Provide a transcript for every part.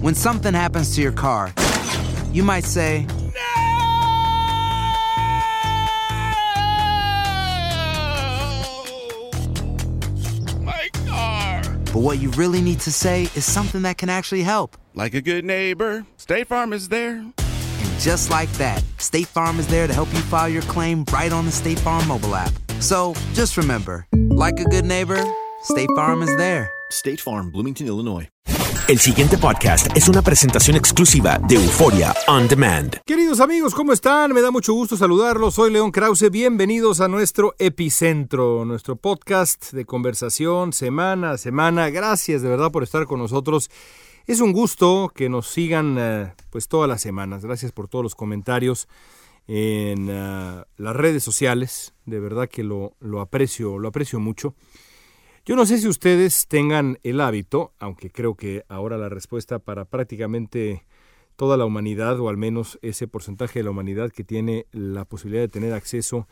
When something happens to your car, you might say, My car! but what you really need to say is something that can actually help. Like a good neighbor, State Farm is there. And just like that, State Farm is there to help you file your claim right on the State Farm mobile app. So just remember, like a good neighbor, State Farm is there. State Farm, Bloomington, Illinois. El siguiente podcast es una presentación exclusiva de Euforia On Demand. Queridos amigos, ¿cómo están? Me da mucho gusto saludarlos. Soy León Krause. Bienvenidos a nuestro Epicentro, nuestro podcast de conversación semana a semana. Gracias de verdad por estar con nosotros. Es un gusto que nos sigan pues todas las semanas. Gracias por todos los comentarios en las redes sociales. De verdad que lo aprecio mucho. Yo no sé si ustedes tengan el hábito, aunque creo que ahora la respuesta para prácticamente toda la humanidad, o al menos ese porcentaje de la humanidad que tiene la posibilidad de tener acceso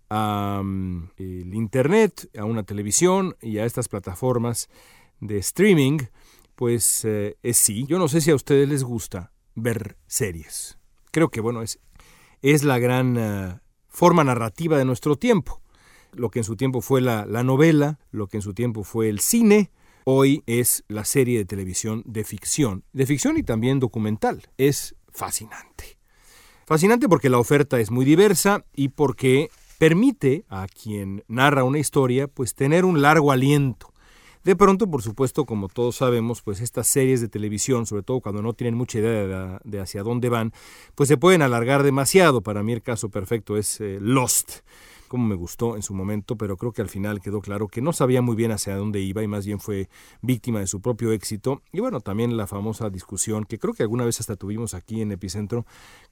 a el internet, a una televisión y a estas plataformas de streaming, pues es sí. Yo no sé si a ustedes les gusta ver series. Creo que bueno, es la gran forma narrativa de nuestro tiempo. Lo que en su tiempo fue la novela, lo que en su tiempo fue el cine, hoy es la serie de televisión de ficción y también documental. Es fascinante. Fascinante porque la oferta es muy diversa y porque permite a quien narra una historia pues tener un largo aliento. De pronto, por supuesto, como todos sabemos, pues estas series de televisión, sobre todo cuando no tienen mucha idea de hacia dónde van, pues se pueden alargar demasiado. Para mí el caso perfecto es Lost. Como me gustó en su momento, pero creo que al final quedó claro que no sabía muy bien hacia dónde iba y más bien fue víctima de su propio éxito. Y bueno, también la famosa discusión que creo que alguna vez hasta tuvimos aquí en Epicentro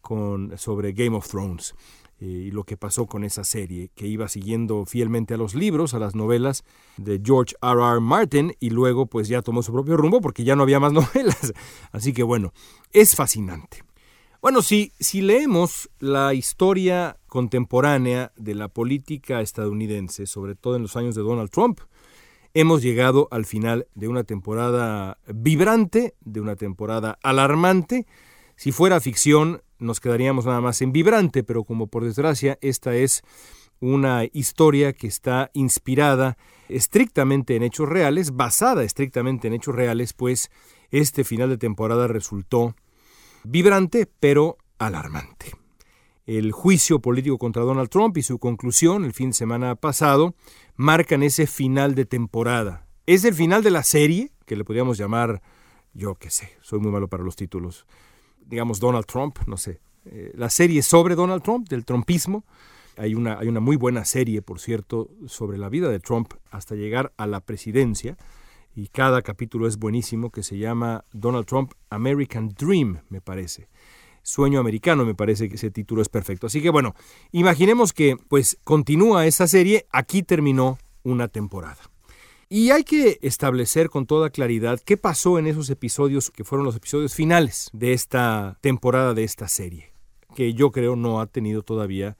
sobre Game of Thrones y lo que pasó con esa serie, que iba siguiendo fielmente a los libros, a las novelas de George R.R. Martin y luego pues ya tomó su propio rumbo porque ya no había más novelas. Así que bueno, es fascinante. Bueno, si leemos la historia contemporánea de la política estadounidense, sobre todo en los años de Donald Trump, hemos llegado al final de una temporada vibrante, de una temporada alarmante. Si fuera ficción, nos quedaríamos nada más en vibrante, pero como por desgracia, esta es una historia que está inspirada estrictamente en hechos reales, basada estrictamente en hechos reales, pues este final de temporada resultó vibrante, pero alarmante. El juicio político contra Donald Trump y su conclusión el fin de semana pasado marcan ese final de temporada. Es el final de la serie, que le podríamos llamar, yo qué sé, soy muy malo para los títulos, digamos Donald Trump, no sé, la serie sobre Donald Trump, del trumpismo. Hay una muy buena serie, por cierto, sobre la vida de Trump hasta llegar a la presidencia, y cada capítulo es buenísimo, que se llama Donald Trump American Dream, me parece. Sueño americano, me parece que ese título es perfecto. Así que bueno, imaginemos que pues continúa esa serie, aquí terminó una temporada. Y hay que establecer con toda claridad qué pasó en esos episodios que fueron los episodios finales de esta temporada, de esta serie, que yo creo no ha tenido todavía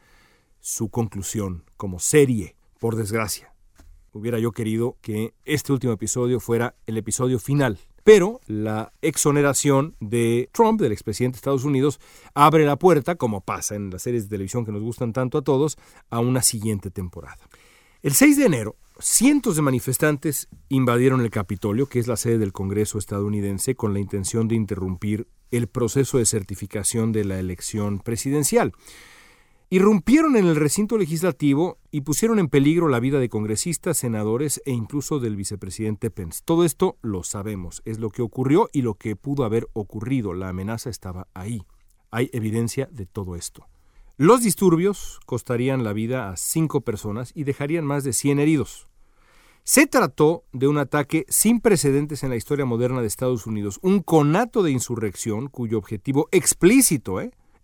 su conclusión como serie, por desgracia. Hubiera yo querido que este último episodio fuera el episodio final. Pero la exoneración de Trump, del expresidente de Estados Unidos, abre la puerta, como pasa en las series de televisión que nos gustan tanto a todos, a una siguiente temporada. El 6 de enero, cientos de manifestantes invadieron el Capitolio, que es la sede del Congreso estadounidense, con la intención de interrumpir el proceso de certificación de la elección presidencial. Irrumpieron en el recinto legislativo y pusieron en peligro la vida de congresistas, senadores e incluso del vicepresidente Pence. Todo esto lo sabemos, es lo que ocurrió y lo que pudo haber ocurrido. La amenaza estaba ahí. Hay evidencia de todo esto. Los disturbios costarían la vida a 5 personas y dejarían más de 100 heridos. Se trató de un ataque sin precedentes en la historia moderna de Estados Unidos, un conato de insurrección cuyo objetivo explícito,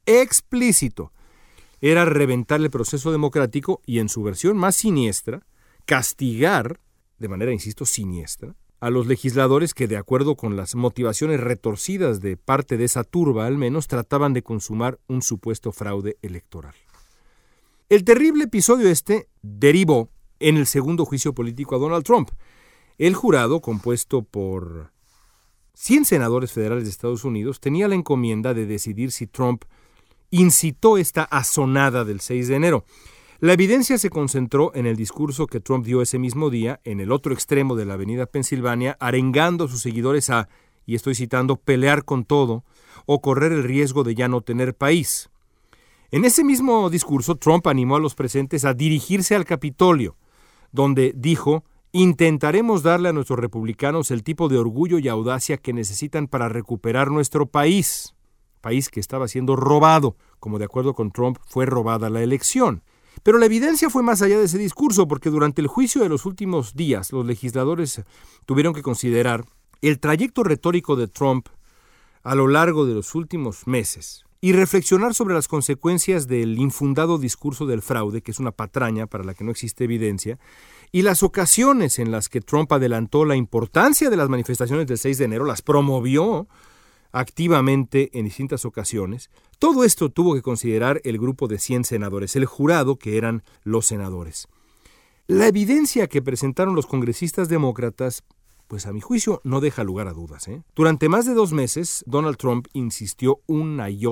era reventar el proceso democrático y, en su versión más siniestra, castigar, de manera, insisto, siniestra, a los legisladores que, de acuerdo con las motivaciones retorcidas de parte de esa turba, al menos, trataban de consumar un supuesto fraude electoral. El terrible episodio derivó en el segundo juicio político a Donald Trump. El jurado, compuesto por 100 senadores federales de Estados Unidos, tenía la encomienda de decidir si Trump incitó esta asonada del 6 de enero. La evidencia se concentró en el discurso que Trump dio ese mismo día en el otro extremo de la avenida Pensilvania, arengando a sus seguidores a, y estoy citando, pelear con todo o correr el riesgo de ya no tener país. En ese mismo discurso, Trump animó a los presentes a dirigirse al Capitolio, donde dijo: intentaremos darle a nuestros republicanos el tipo de orgullo y audacia que necesitan para recuperar nuestro país que estaba siendo robado, como de acuerdo con Trump fue robada la elección. Pero la evidencia fue más allá de ese discurso, porque durante el juicio de los últimos días, los legisladores tuvieron que considerar el trayecto retórico de Trump a lo largo de los últimos meses y reflexionar sobre las consecuencias del infundado discurso del fraude, que es una patraña para la que no existe evidencia, y las ocasiones en las que Trump adelantó la importancia de las manifestaciones del 6 de enero, las promovió activamente en distintas ocasiones. Todo esto tuvo que considerar el grupo de 100 senadores, el jurado que eran los senadores. La evidencia que presentaron los congresistas demócratas, pues a mi juicio no deja lugar a dudas. Durante más de 2 meses, Donald Trump insistió una y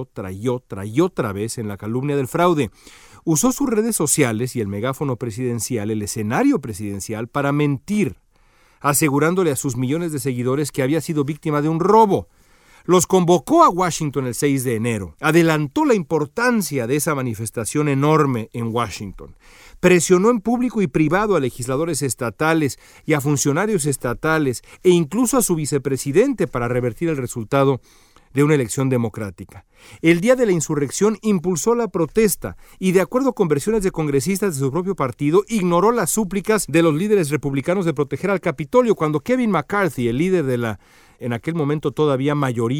otra vez en la calumnia del fraude. Usó sus redes sociales y el megáfono presidencial, el escenario presidencial, para mentir, asegurándole a sus millones de seguidores que había sido víctima de un robo. Los convocó a Washington el 6 de enero, adelantó la importancia de esa manifestación enorme en Washington, presionó en público y privado a legisladores estatales y a funcionarios estatales e incluso a su vicepresidente para revertir el resultado de una elección democrática. El día de la insurrección impulsó la protesta y, de acuerdo con versiones de congresistas de su propio partido, ignoró las súplicas de los líderes republicanos de proteger al Capitolio cuando Kevin McCarthy, el líder de la en aquel momento todavía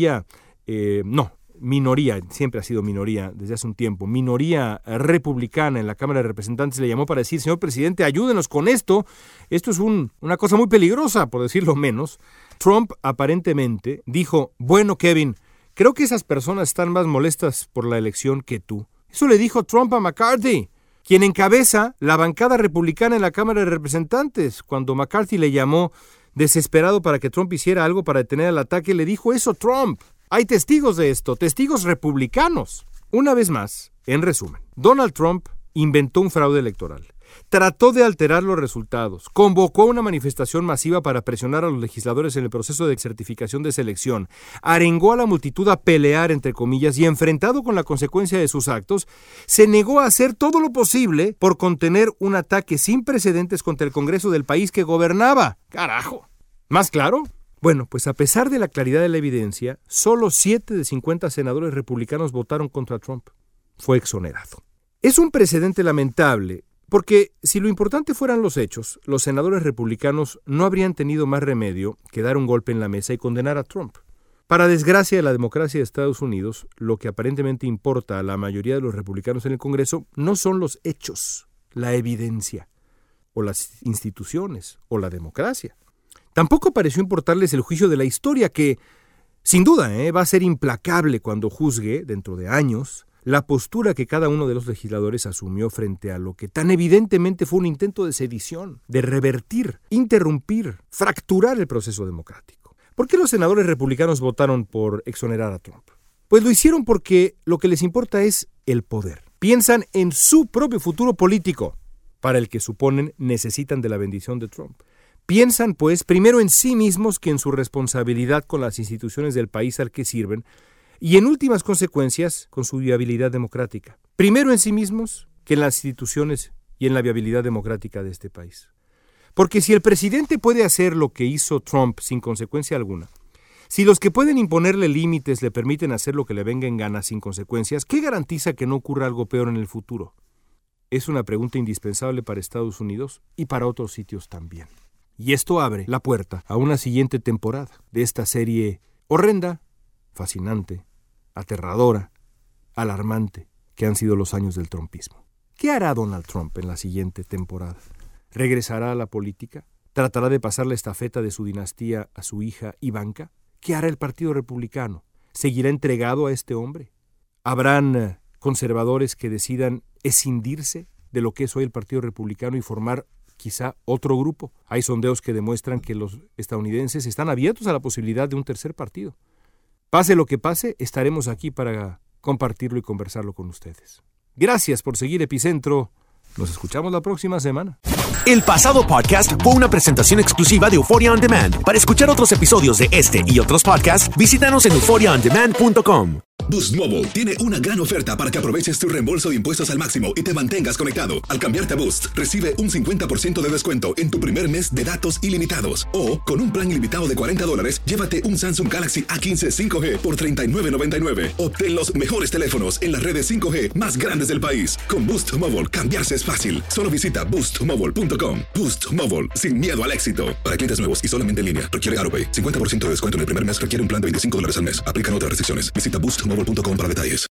minoría, siempre ha sido minoría desde hace un tiempo, minoría republicana en la Cámara de Representantes, le llamó para decir: señor presidente, ayúdenos con esto es una cosa muy peligrosa, por decirlo menos. Trump aparentemente dijo: bueno, Kevin, creo que esas personas están más molestas por la elección que tú. Eso le dijo Trump a McCarthy, quien encabeza la bancada republicana en la Cámara de Representantes. Cuando McCarthy le llamó desesperado para que Trump hiciera algo para detener el ataque, le dijo eso Trump. Hay testigos de esto, testigos republicanos. Una vez más, en resumen, Donald Trump inventó un fraude electoral, trató de alterar los resultados, convocó una manifestación masiva para presionar a los legisladores en el proceso de certificación de esa elección, arengó a la multitud a pelear, entre comillas, y enfrentado con la consecuencia de sus actos, se negó a hacer todo lo posible por contener un ataque sin precedentes contra el Congreso del país que gobernaba. ¡Carajo! ¿Más claro? Bueno, pues a pesar de la claridad de la evidencia, solo 7 de 50 senadores republicanos votaron contra Trump. Fue exonerado. Es un precedente lamentable, porque si lo importante fueran los hechos, los senadores republicanos no habrían tenido más remedio que dar un golpe en la mesa y condenar a Trump. Para desgracia de la democracia de Estados Unidos, lo que aparentemente importa a la mayoría de los republicanos en el Congreso no son los hechos, la evidencia, o las instituciones, o la democracia. Tampoco pareció importarles el juicio de la historia, que, sin duda, va a ser implacable cuando juzgue, dentro de años, la postura que cada uno de los legisladores asumió frente a lo que tan evidentemente fue un intento de sedición, de revertir, interrumpir, fracturar el proceso democrático. ¿Por qué los senadores republicanos votaron por exonerar a Trump? Pues lo hicieron porque lo que les importa es el poder. Piensan en su propio futuro político, para el que suponen necesitan de la bendición de Trump. Piensan, pues, primero en sí mismos que en su responsabilidad con las instituciones del país al que sirven y, en últimas consecuencias, con su viabilidad democrática. Primero en sí mismos que en las instituciones y en la viabilidad democrática de este país. Porque si el presidente puede hacer lo que hizo Trump sin consecuencia alguna, si los que pueden imponerle límites le permiten hacer lo que le venga en gana sin consecuencias, ¿qué garantiza que no ocurra algo peor en el futuro? Es una pregunta indispensable para Estados Unidos y para otros sitios también. Y esto abre la puerta a una siguiente temporada de esta serie horrenda, fascinante, aterradora, alarmante, que han sido los años del trumpismo. ¿Qué hará Donald Trump en la siguiente temporada? ¿Regresará a la política? ¿Tratará de pasar la estafeta de su dinastía a su hija Ivanka? ¿Qué hará el Partido Republicano? ¿Seguirá entregado a este hombre? ¿Habrán conservadores que decidan escindirse de lo que es hoy el Partido Republicano y formar quizá otro grupo. Hay sondeos que demuestran que los estadounidenses están abiertos a la posibilidad de un tercer partido. Pase lo que pase, estaremos aquí para compartirlo y conversarlo con ustedes. Gracias por seguir Epicentro. Nos escuchamos la próxima semana. El pasado podcast fue una presentación exclusiva de Euphoria On Demand. Para escuchar otros episodios de este y otros podcasts, visítanos en euphoriaondemand.com. Boost Mobile tiene una gran oferta para que aproveches tu reembolso de impuestos al máximo y te mantengas conectado. Al cambiarte a Boost, recibe un 50% de descuento en tu primer mes de datos ilimitados. O, con un plan ilimitado de $40, llévate un Samsung Galaxy A15 5G por $39.99. Obtén los mejores teléfonos en las redes 5G más grandes del país. Con Boost Mobile, cambiarse es fácil. Solo visita boostmobile.com. Boost Mobile, sin miedo al éxito. Para clientes nuevos y solamente en línea, requiere AroPay. 50% de descuento en el primer mes requiere un plan de $25 al mes. Aplican otras restricciones. Visita boostmobile.com para detalles.